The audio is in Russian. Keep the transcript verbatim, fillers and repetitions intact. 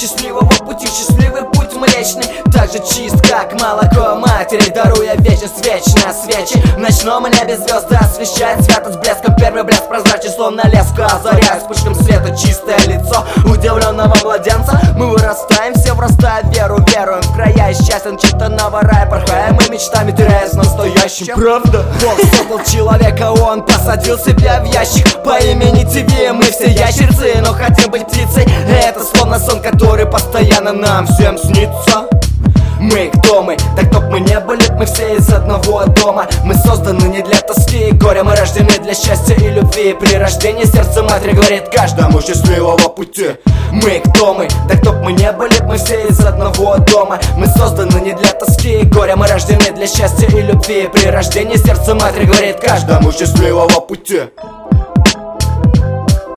счастливого пути, счастливый путь млечный, так же чист, как молоко матери, даруя вечность вечно. Свечи в ночном небе звезды освещают свято с блеском. Первый блеск прозрачный, словно леску, озаряя вспышком света чистое лицо удивленного младенца. Мы вырастаем, все врастая в веру, веруем в края счастья начитанного рая, порхаем мы мечтами, теряясь настоящим. Правда? Бог создал человека, он посадил себя в ящик по имени ТВ. Мы все ящерцы, но хотим быть птицей. Это словно сон, который постоянно нам всем снится. Мы кто мы? Так кто б мы не были, мы все из одного дома. Мы созданы не для тоски и горя, мы рождены для счастья и любви. При рождении сердце матери говорит каждому счастливого пути. Мы кто мы? Так кто б мы не были, мы все из одного дома. Мы созданы не для тоски и горя, мы рождены для счастья и любви. При рождении сердце матери говорит каждому счастливого пути.